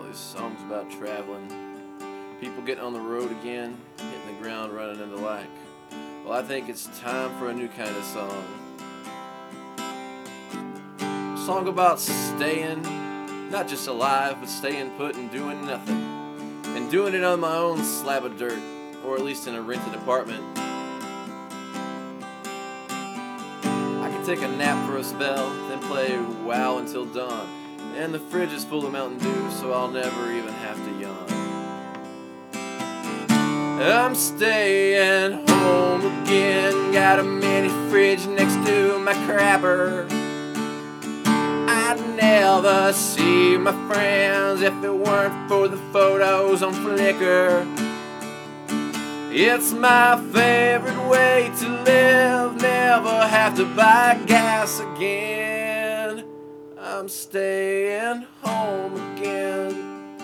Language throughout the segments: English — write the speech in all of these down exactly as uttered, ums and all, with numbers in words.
these songs about traveling, people getting on the road again, hitting the ground running into lack. Well, I think it's time for a new kind of song. A song about staying, not just alive, but staying put and doing nothing. And doing it on my own slab of dirt, or at least in a rented apartment. I can take a nap for a spell, then play WoW until dawn. And the fridge is full of Mountain Dew, so I'll never even have to yawn. I'm staying home again, got a mini fridge next to my crapper. I'd never see my friends if it weren't for the photos on Flickr. It's my favorite way to live, never have to buy gas again. I'm staying home again.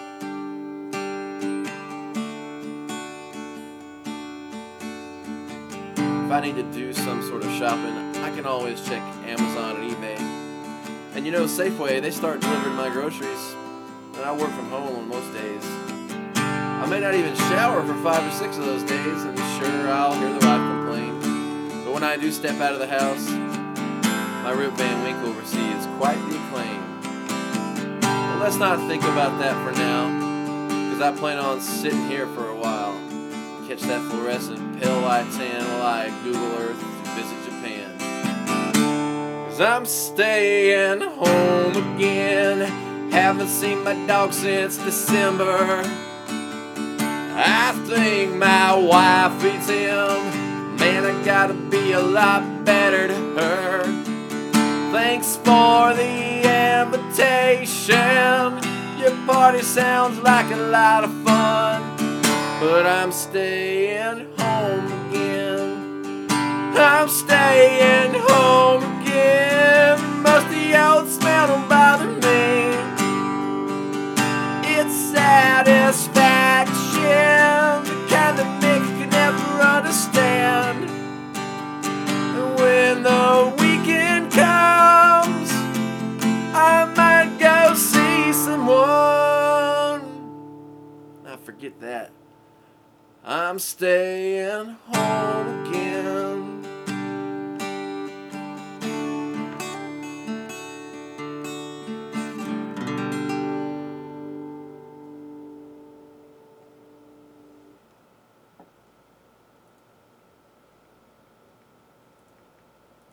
If I need to do some sort of shopping, I can always check Amazon and eBay. And you know, Safeway, they start delivering my groceries, and I work from home on most days. I may not even shower for five or six of those days, and sure, I'll hear the wife complain. But when I do step out of the house, my Rip Van Winkle receives quite the acclaim. But let's not think about that for now, because I plan on sitting here for a while. Catch that fluorescent pale light tan while I Google Earth to visit Japan. Cause I'm staying home again, haven't seen my dog since December. I think my wife feeds him, man, I gotta be a lot better to her. Thanks for the invitation, your party sounds like a lot of fun. But I'm staying home again. I'm staying home again. Musty old smell don't bother me. It's satisfaction, the kind that Nick can never understand. And when the weekend comes, I might go see someone. Now forget that. I'm staying home again.